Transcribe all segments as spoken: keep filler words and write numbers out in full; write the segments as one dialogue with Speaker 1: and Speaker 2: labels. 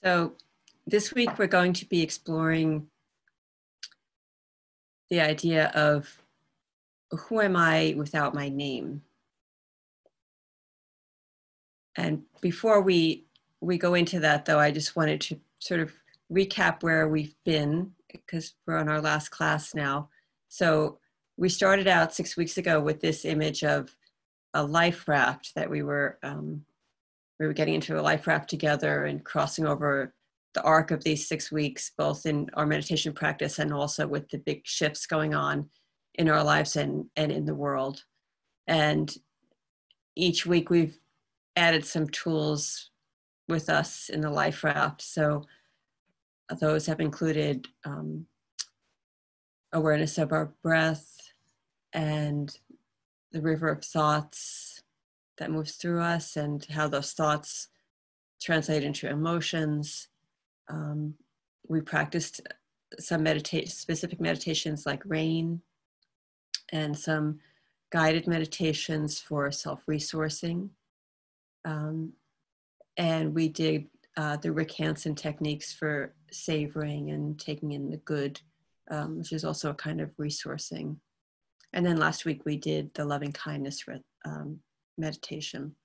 Speaker 1: So this week we're going to be exploring the idea of who am I without my name? And before we we go into that, though, I just wanted to sort of recap where we've been, because we're on our last class now. So we started out six weeks ago with this image of a life raft that we were um, we were getting into a life raft together and crossing over the arc of these six weeks, both in our meditation practice and also with the big shifts going on in our lives and, and in the world. And each week we've added some tools with us in the life raft. So those have included um, awareness of our breath and the river of thoughts that moves through us and how those thoughts translate into emotions. Um, we practiced some medita- specific meditations like rain and some guided meditations for self-resourcing. Um, and we did uh, the Rick Hanson techniques for savoring and taking in the good, um, which is also a kind of resourcing. And then last week we did the loving kindness um, meditation.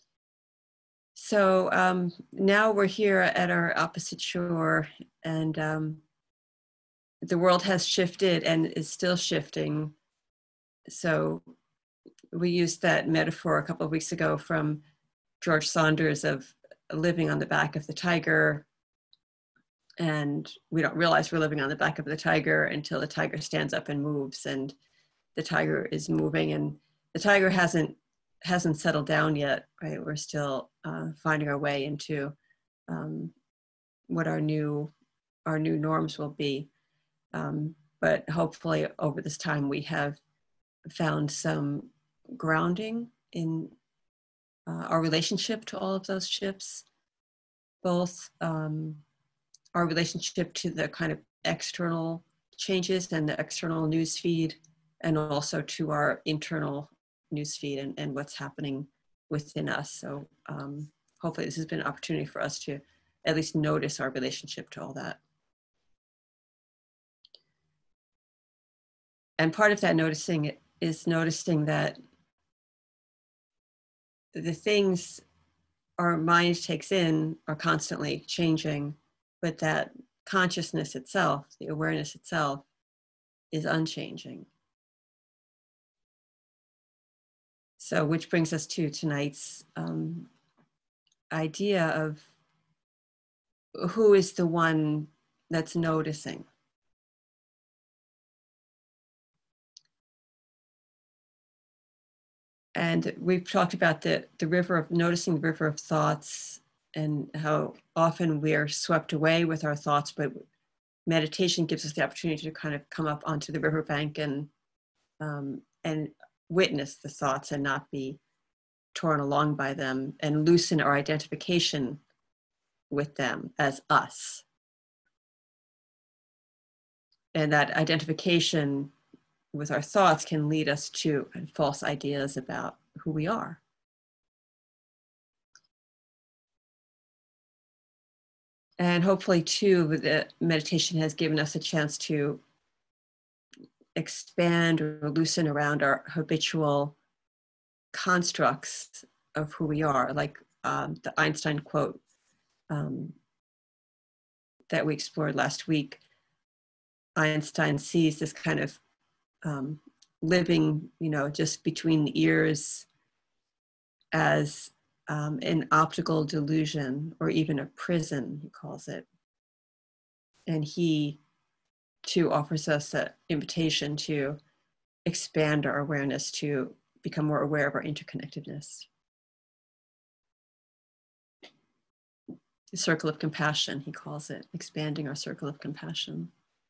Speaker 1: So um, now we're here at our opposite shore, and um, the world has shifted and is still shifting. So we used that metaphor a couple of weeks ago from George Saunders of living on the back of the tiger. And we don't realize we're living on the back of the tiger until the tiger stands up and moves, and the tiger is moving, and the tiger hasn't hasn't settled down yet, right? We're still uh, finding our way into um, what our new our new norms will be. Um, but hopefully over this time we have found some grounding in uh, our relationship to all of those shifts, both um, our relationship to the kind of external changes and the external news feed, and also to our internal news feed and, and what's happening within us. So um, hopefully this has been an opportunity for us to at least notice our relationship to all that. And part of that noticing is noticing that the things our mind takes in are constantly changing, but that consciousness itself, the awareness itself, is unchanging. So, which brings us to tonight's um, idea of who is the one that's noticing. And we've talked about the, the river of noticing the river of thoughts and how often we are swept away with our thoughts, but meditation gives us the opportunity to kind of come up onto the riverbank and um, and witness the thoughts and not be torn along by them, and loosen our identification with them as us. And that identification with our thoughts can lead us to false ideas about who we are. And hopefully, too, the meditation has given us a chance to expand or loosen around our habitual constructs of who we are, like um, the Einstein quote um, that we explored last week. Einstein sees this kind of um, living, you know, just between the ears as um, an optical delusion, or even a prison, he calls it. And he, too, offers us an invitation to expand our awareness, to become more aware of our interconnectedness. The circle of compassion, he calls it, expanding our circle of compassion.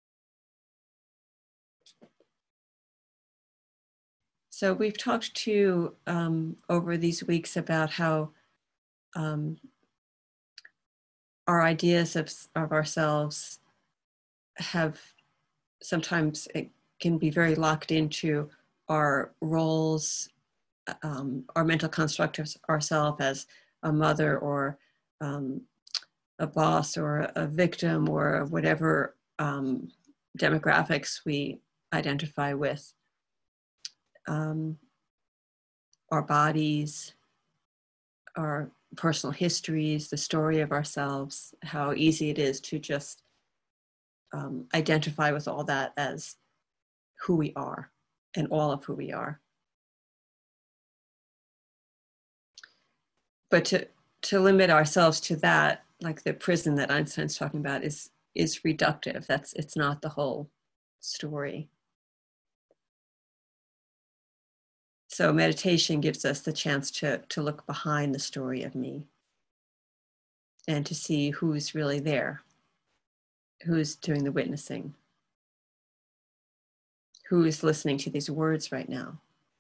Speaker 1: So we've talked to um, over these weeks about how um, our ideas of, of ourselves have sometimes, it can be very locked into our roles, um, our mental construct of ourselves as a mother, or um, a boss or a victim or whatever um, demographics we identify with. Um, our bodies, our personal histories, the story of ourselves, how easy it is to just um, identify with all that as who we are and all of who we are. But to, to limit ourselves to that, like the prison that Einstein's talking about, is, is reductive. That's, it's not the whole story. So meditation gives us the chance to, to look behind the story of me and to see who's really there, who's doing the witnessing, who is listening to these words right now,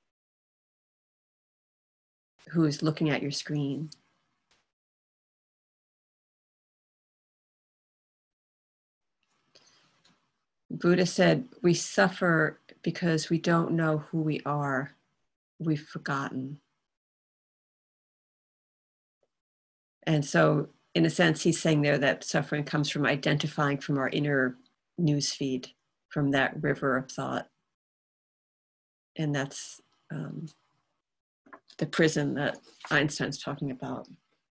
Speaker 1: who is looking at your screen. Buddha said, we suffer because we don't know who we are. We've forgotten. And so, in a sense, he's saying there that suffering comes from identifying from our inner newsfeed, from that river of thought. And that's um, the prison that Einstein's talking about.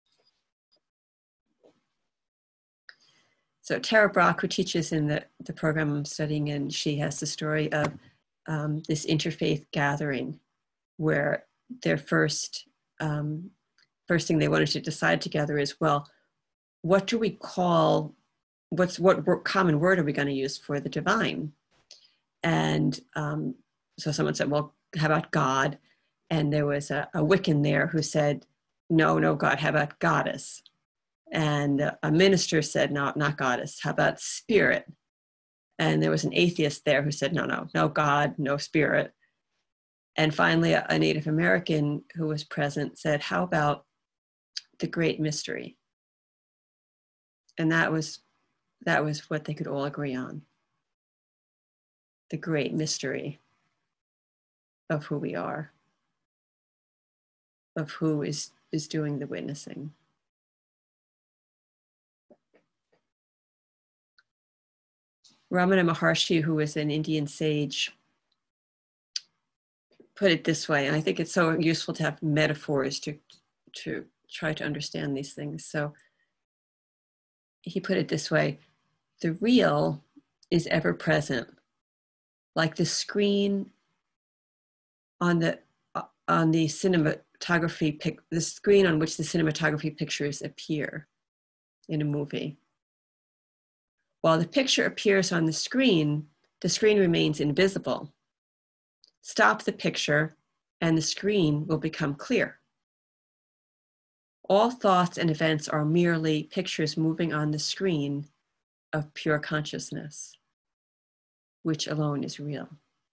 Speaker 1: So Tara Brach, who teaches in the, the program I'm studying in, she has the story of um, this interfaith gathering where their first, um, first thing they wanted to decide together is, well, what do we call, what's, what common word are we going to use for the divine? And um, so someone said, well, how about God? And there was a, a Wiccan there who said, no, no, God, how about goddess? And a minister said, no, not goddess, how about spirit? And there was an atheist there who said, no, no, no God, no spirit. And finally, a Native American who was present said, how about the great mystery? And that was, that was what they could all agree on. The great mystery of who we are, of who is, is doing the witnessing. Ramana Maharshi, who was an Indian sage, put it this way, and I think it's so useful to have metaphors to, to try to understand these things. So he put it this way, the real is ever present, like the screen on the, on the cinematography, pic, the screen on which the cinematography pictures appear in a movie. While the picture appears on the screen, the screen remains invisible. Stop the picture and the screen will become clear. All thoughts and events are merely pictures moving on the screen of pure consciousness, which alone is real.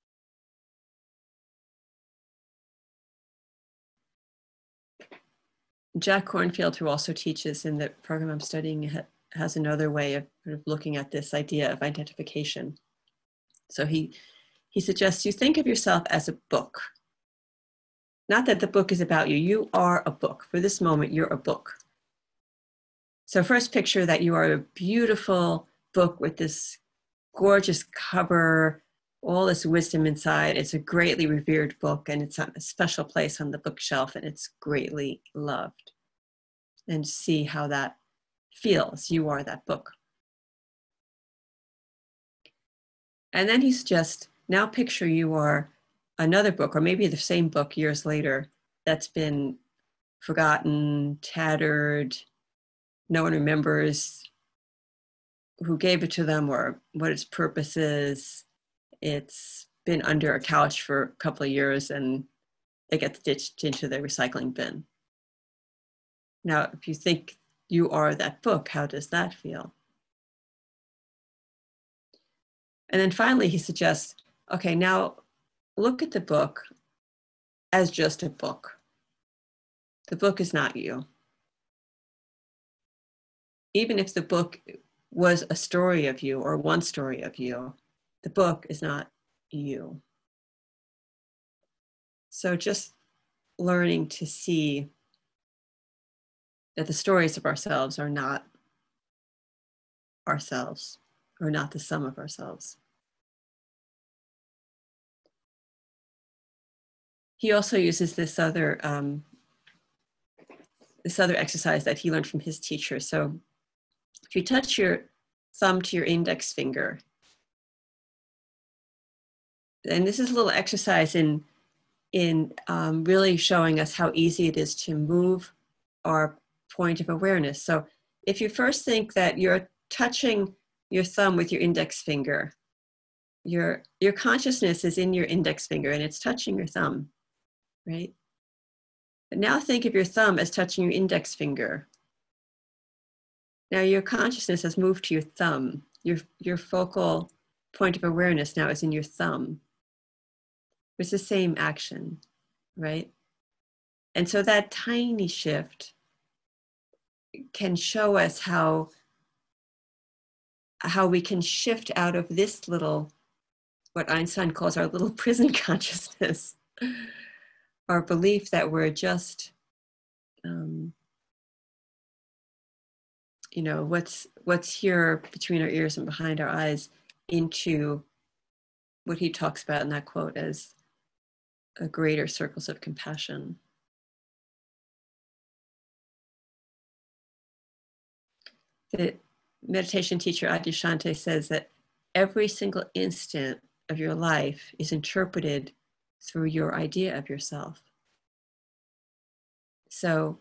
Speaker 1: Jack Kornfield, who also teaches in the program I'm studying, has another way of, of looking at this idea of identification. So he, he suggests you think of yourself as a book. Not that the book is about you, you are a book. For this moment, you're a book. So first picture that you are a beautiful book with this gorgeous cover, all this wisdom inside. It's a greatly revered book and it's on a special place on the bookshelf and it's greatly loved. And see how that feels. You are that book. And then he suggests, now picture you are another book, or maybe the same book years later, that's been forgotten, tattered, no one remembers who gave it to them or what its purpose is. It's been under a couch for a couple of years and it gets ditched into the recycling bin. Now, if you think you are that book, how does that feel? And then finally, he suggests, okay, now look at the book as just a book. The book is not you. Even if the book was a story of you or one story of you, the book is not you. So just learning to see that the stories of ourselves are not ourselves, or not the sum of ourselves. He also uses this other um, this other exercise that he learned from his teacher. So if you touch your thumb to your index finger, and this is a little exercise in in um, really showing us how easy it is to move our point of awareness. So if you first think that you're touching your thumb with your index finger, your your consciousness is in your index finger and it's touching your thumb, right? But now think of your thumb as touching your index finger. Now your consciousness has moved to your thumb. Your, your focal point of awareness now is in your thumb. It's the same action, right? And so that tiny shift can show us how, how we can shift out of this little, what Einstein calls our little prison consciousness, our belief that we're just, um, you know, what's what's here between our ears and behind our eyes, into what he talks about in that quote as a greater circles of compassion. The meditation teacher Adyashanti says that every single instant of your life is interpreted through your idea of yourself. So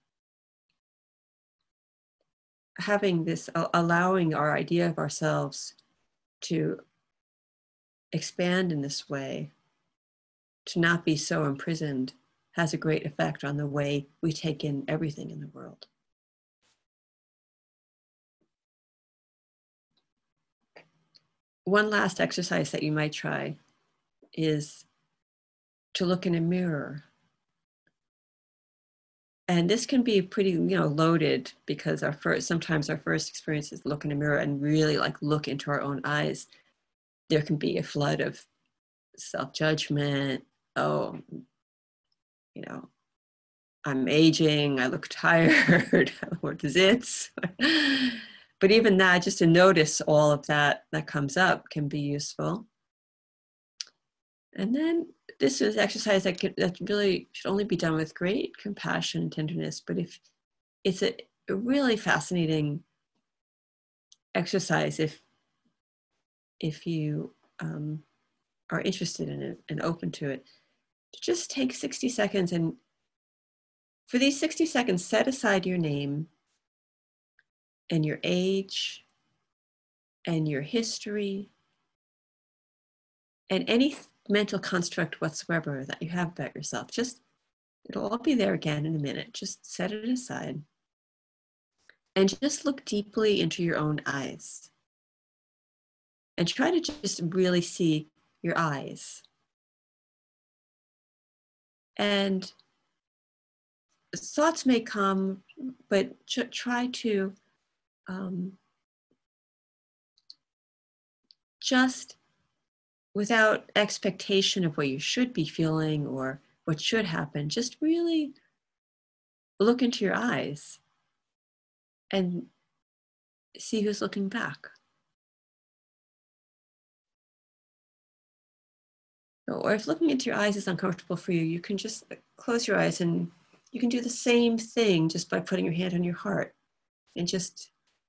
Speaker 1: having this, allowing our idea of ourselves to expand in this way, to not be so imprisoned, has a great effect on the way we take in everything in the world. One last exercise that you might try is to look in a mirror. And this can be pretty, you know, loaded, because our first, sometimes our first experience is look in a mirror and really like look into our own eyes. There can be a flood of self-judgment. Oh, you know, I'm aging, I look tired, or the zits. But even that, just to notice all of that that comes up, can be useful. And then this is exercise that, could, that really should only be done with great compassion and tenderness. But if it's a, a really fascinating exercise, if if you um, are interested in it and open to it, to just take sixty seconds, and for these sixty seconds, set aside your name and your age and your history and any mental construct whatsoever that you have about yourself. Just, it'll all be there again in a minute. Just set it aside and just look deeply into your own eyes and try to just really see your eyes. And thoughts may come, but try to um, just, without expectation of what you should be feeling or what should happen, just really look into your eyes and see who's looking back. Or if looking into your eyes is uncomfortable for you, you can just close your eyes, and you can do the same thing just by putting your hand on your heart and just,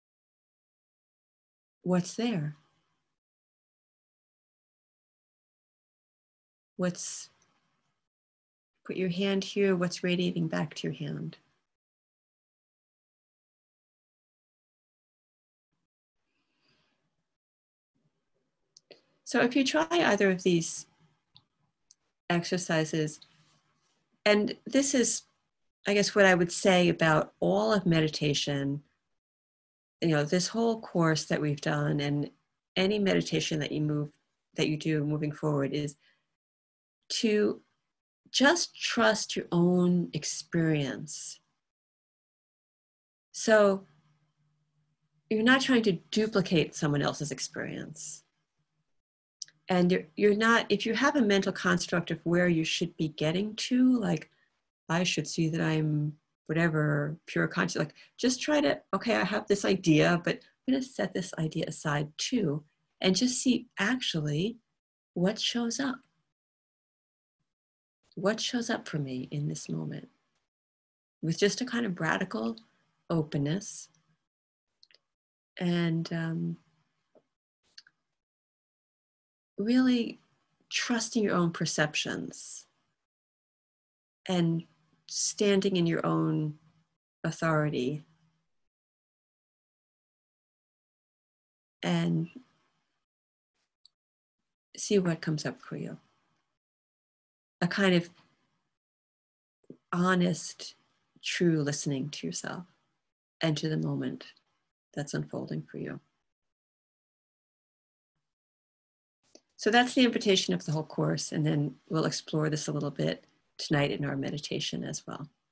Speaker 1: what's there? What's, put your hand here, what's radiating back to your hand? So if you try either of these exercises, and this is, I guess, what I would say about all of meditation, you know, this whole course that we've done and any meditation that you move, that you do moving forward, is to just trust your own experience. So you're not trying to duplicate someone else's experience. And you're, you're not, if you have a mental construct of where you should be getting to, like, I should see that I'm whatever, pure conscious, like, just try to, okay, I have this idea, but going to set this idea aside too, and just see actually what shows up. What shows up for me in this moment with just a kind of radical openness and um, really trusting your own perceptions and standing in your own authority and see what comes up for you. A kind of honest, true listening to yourself and to the moment that's unfolding for you. So that's the invitation of the whole course, and then we'll explore this a little bit tonight in our meditation as well.